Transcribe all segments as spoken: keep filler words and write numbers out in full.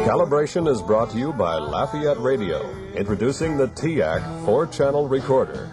Calibration is brought to you by Lafayette Radio, introducing the T A C four-channel recorder.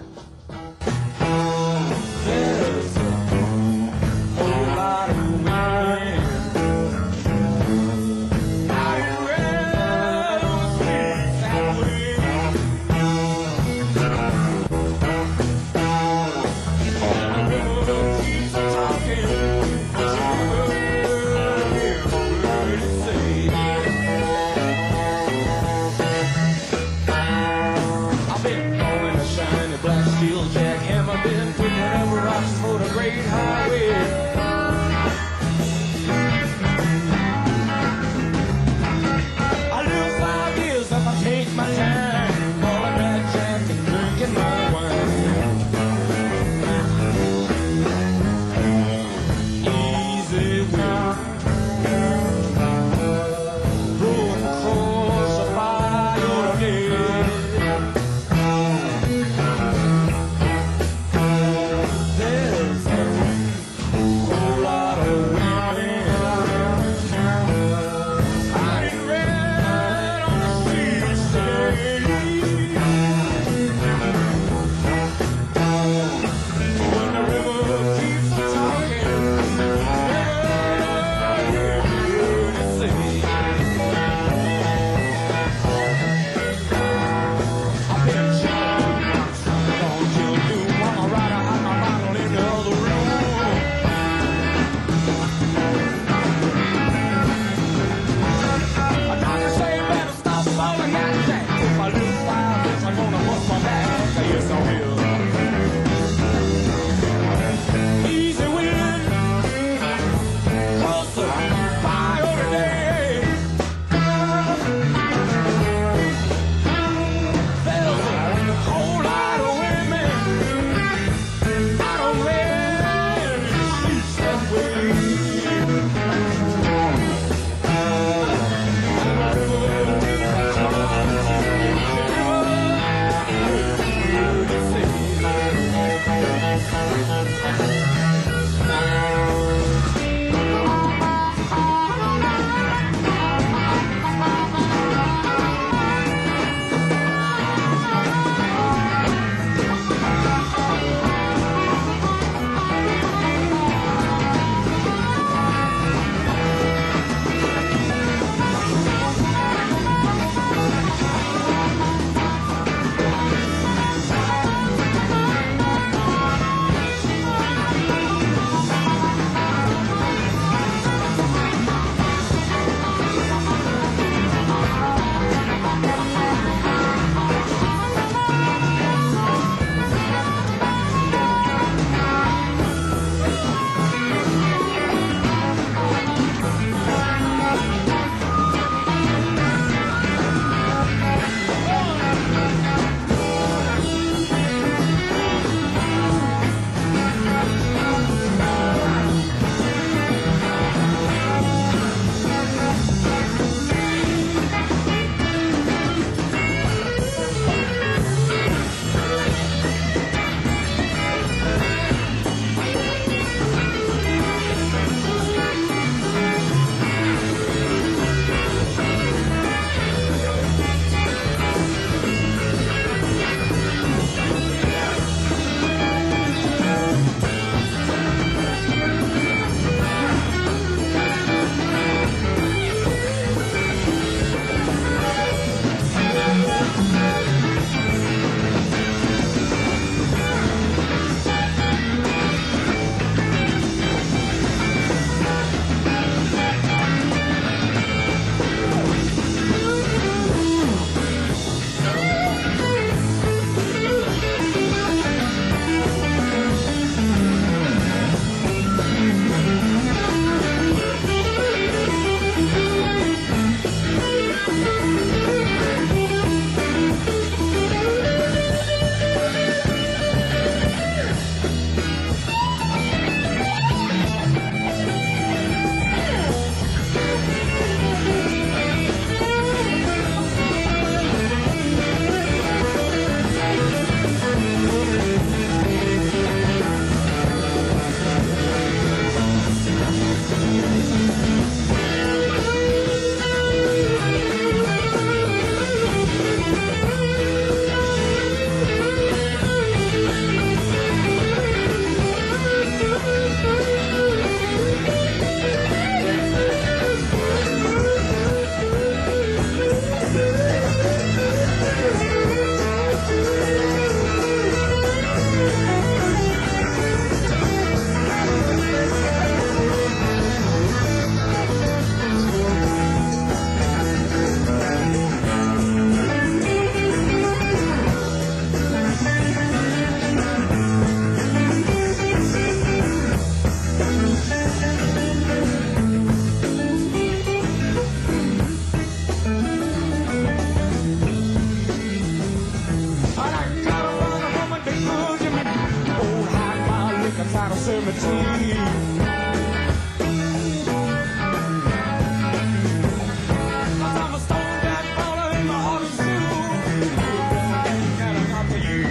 by the cemetery. I'm a stone that baller in my auto suit. And I got for you.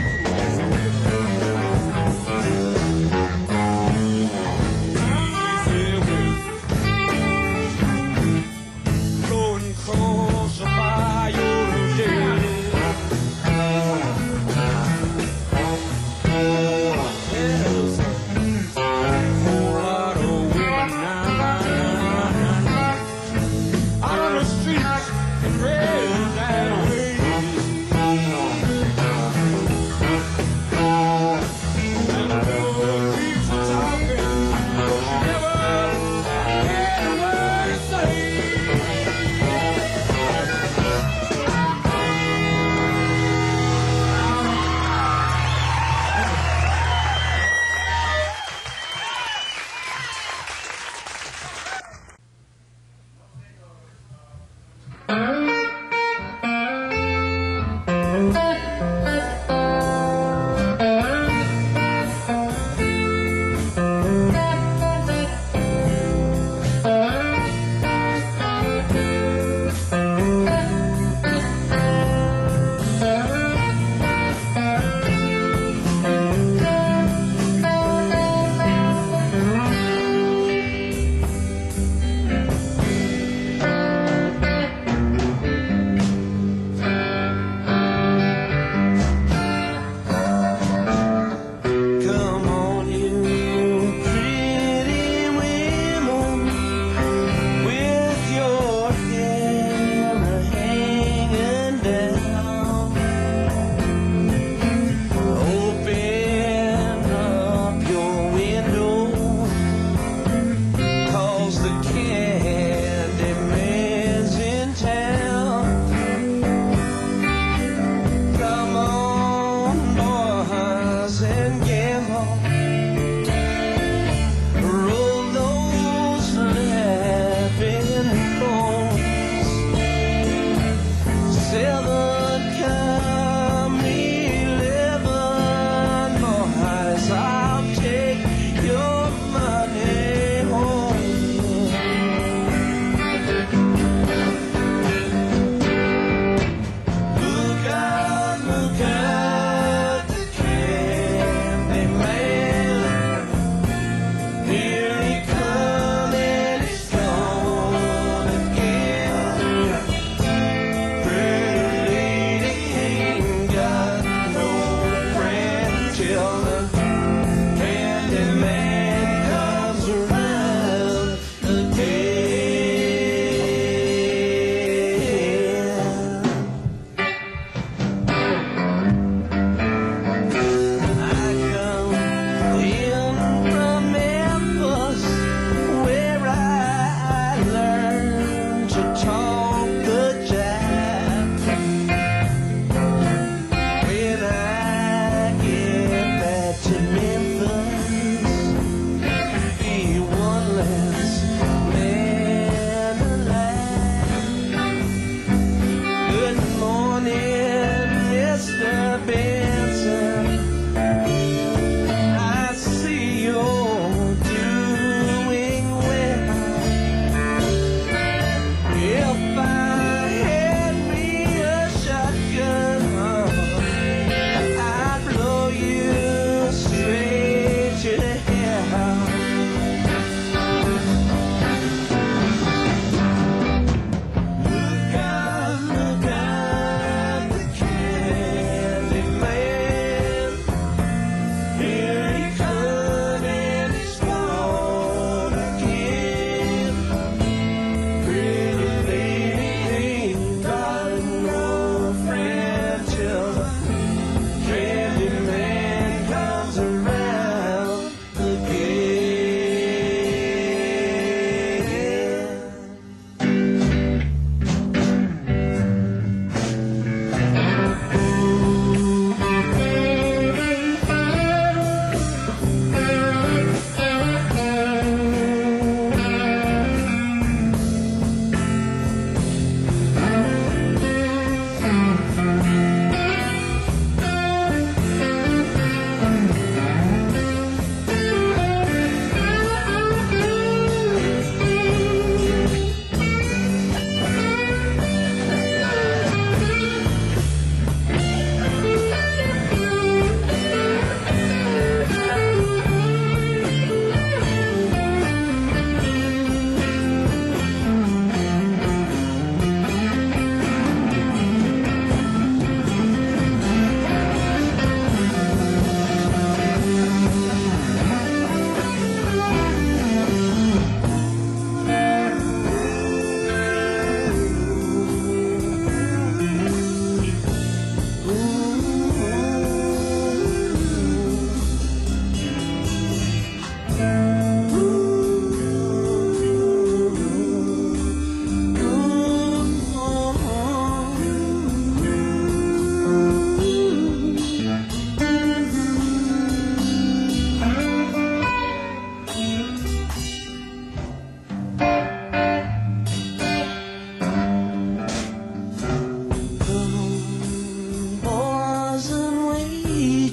Easy way. Blowing across the bayou, yeah. Yes. Whole lot of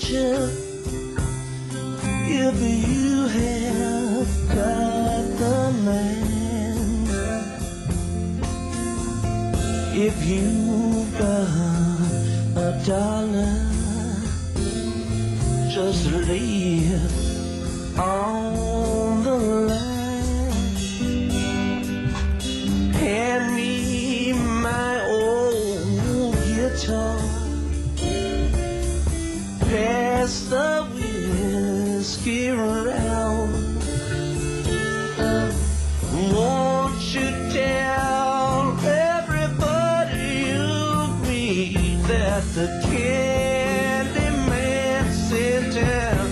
ship if you have got the land. If you've got a dollar, just lay it on the line. Hand me my old guitar, pass the whiskey around. Won't you tell everybody you meet that the candy man's in town?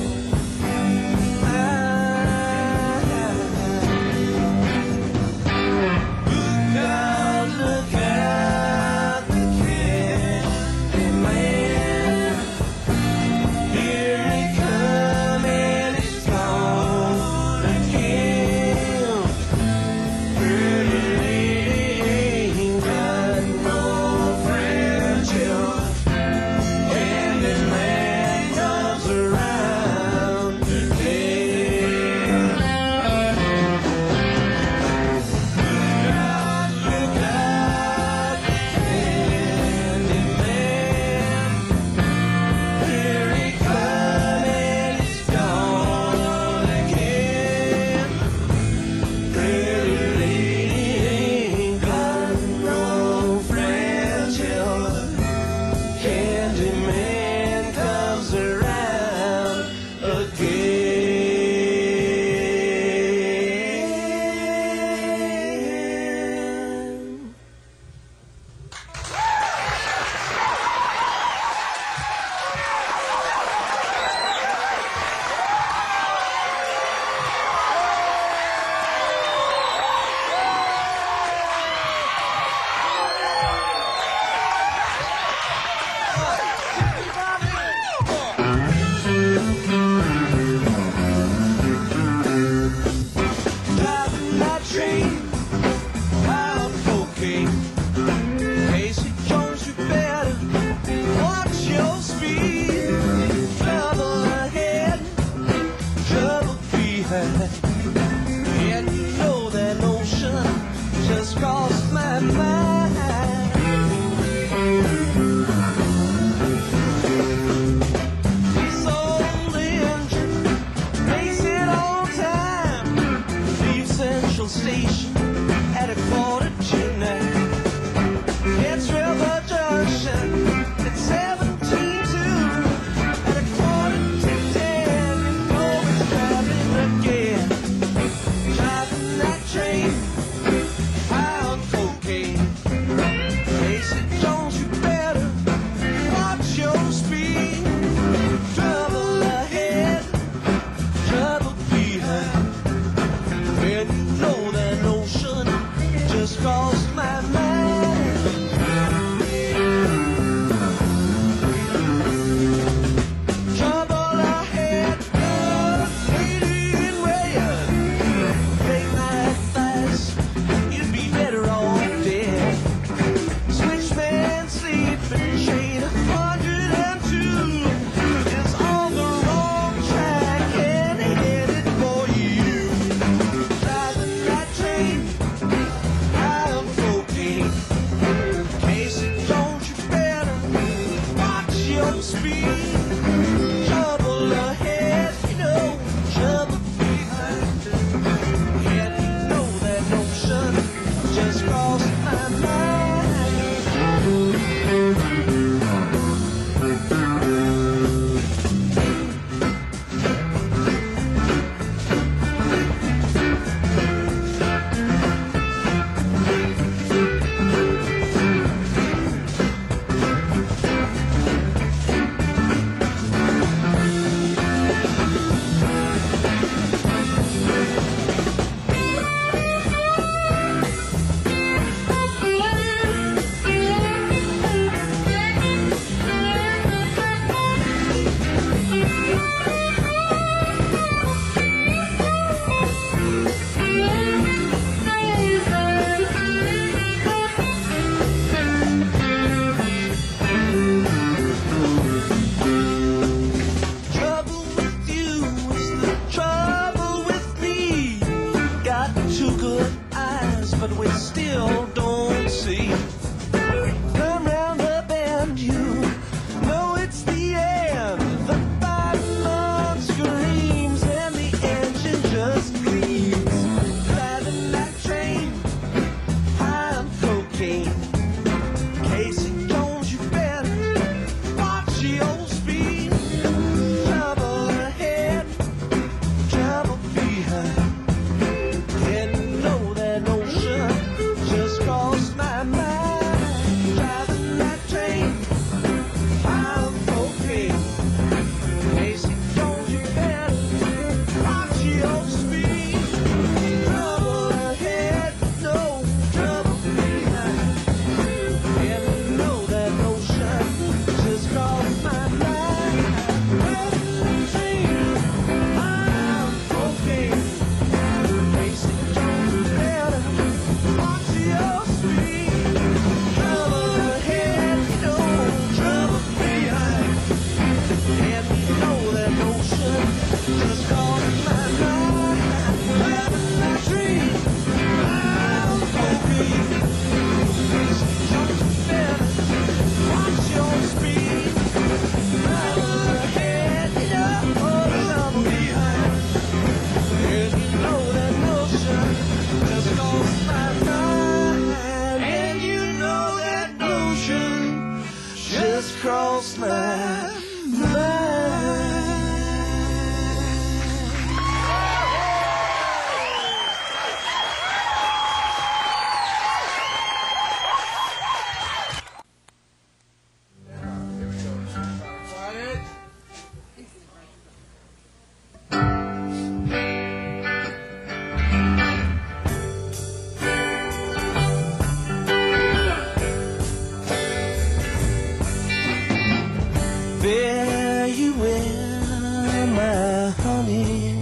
you well, my honey.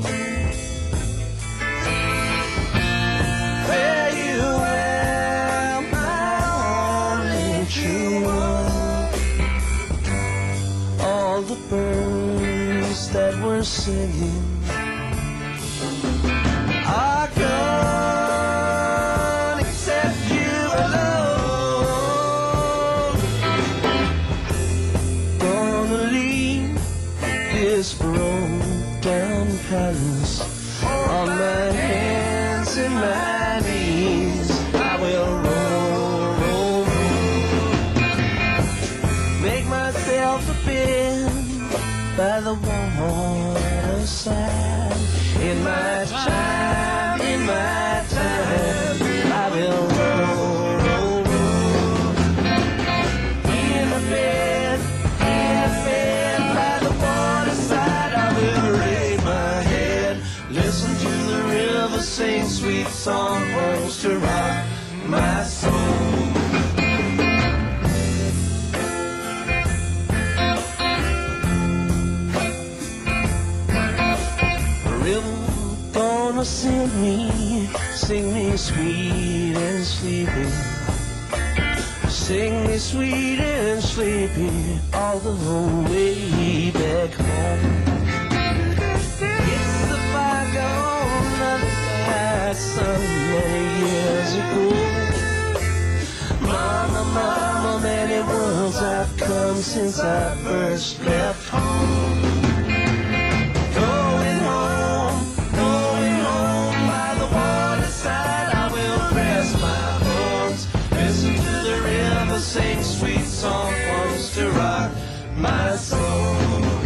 Fare you well, my only true one. All the birds that were singing are gone except you alone. Gonna leave this broke down palace on my hands and my knees. I will roll, roll, roll. Make myself a bed by the waterside. In my time, in my time, I will roll, roll, roll. In a bed, in a bed by the waterside, I will lay my head. Listen to the river sing sweet songs to rock my soul. Gonna sing me, sing me sweet and sleepy. Sing me sweet and sleepy all the way back home. It's the bygone love that some many years ago. Mama, mama, many worlds I've come since I first left home. Going home, going home by the waterside, I will rest my bones. Listen to the river sing sweet songs to rock my soul.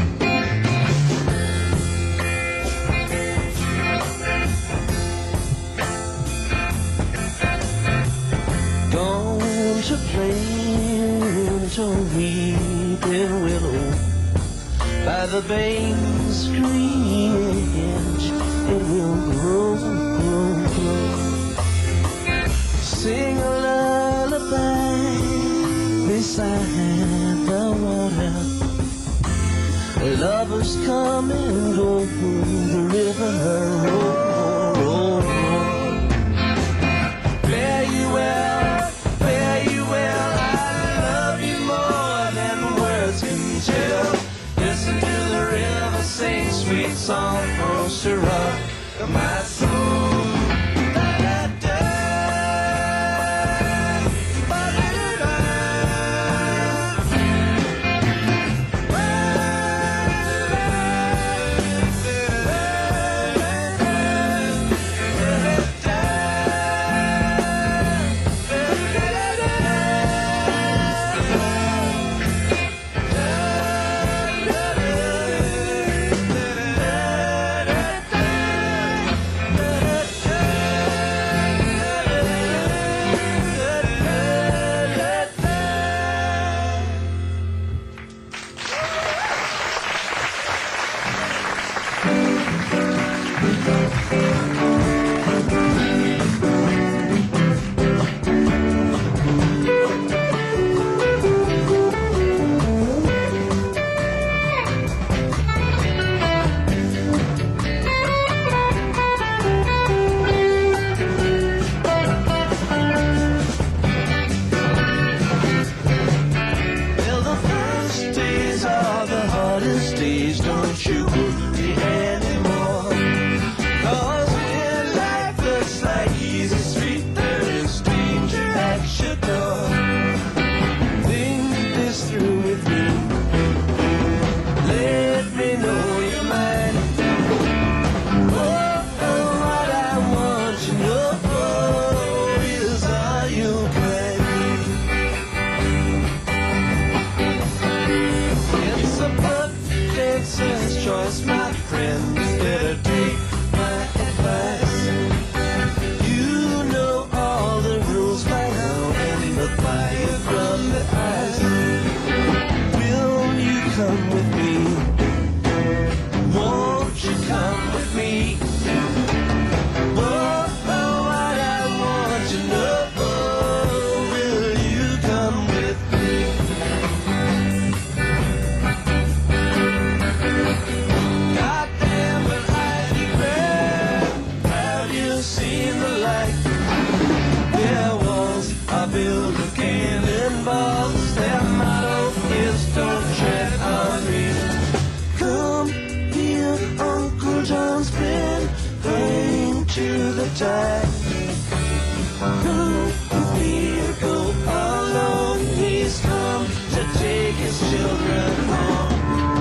Gone to play to weeping willow by the bay's green edge, it will grow, grow, grow. Sing a lullaby beside the water. Lovers come and go, the river roll, roll, roll. Fare you well, fare you well, I love you more than words can tell. Listen to the river sing sweet songs to rock my soul. Choice, my friend, better take my advice. You know all the rules by now, and the fire from the eyes. Will you come with me? Won't you come with me? Oh, oh, what I want to know. Will you come with me? tide. Don't fear, go alone. He's come to take his children home.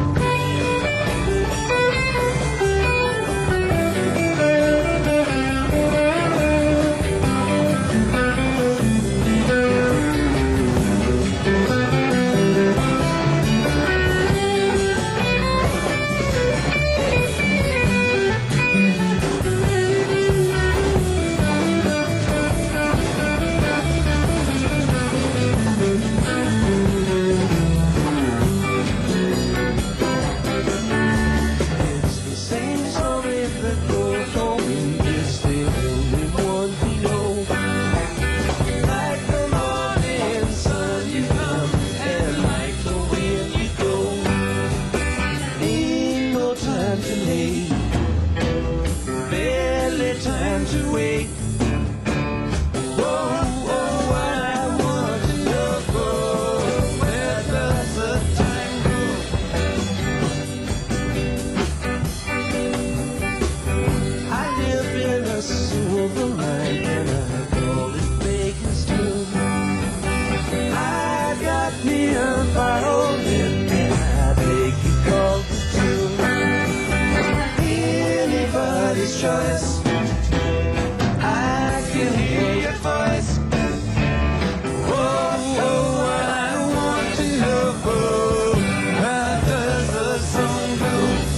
Choice. I can hear your voice. Oh, oh, I want to know. Oh, how does the song go?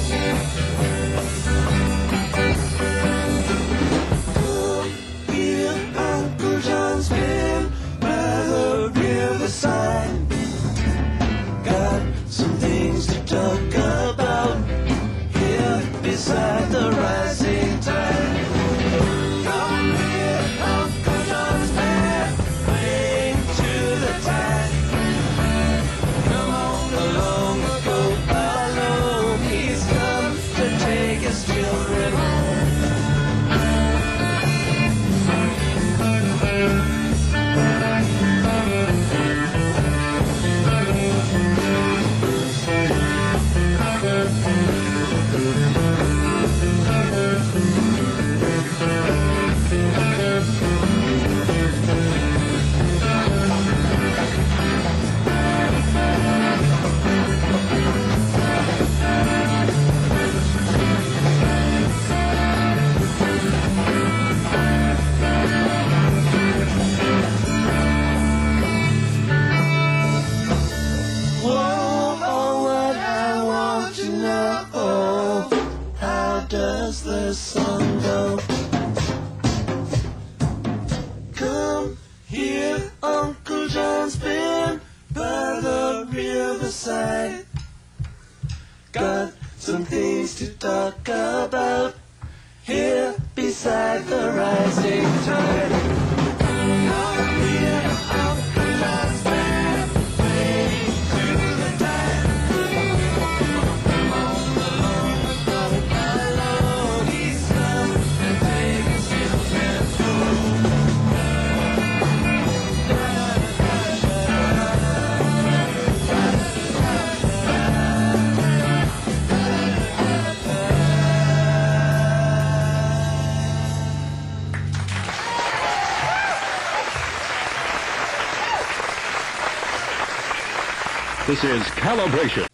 Oh, here Uncle John's been by the riverside. Got some things to talk about here beside the rising tide. Come here, Uncle John's band, playing to the tide. Come on along, go alone. He's come to take his children home. Does the song go? Come here, Uncle John's been by the riverside. Got some things to talk about here beside the rising tide. Come here, Uncle John's been playing to the tide. Come on along, go along. He's come to take his children home. This is Calibration.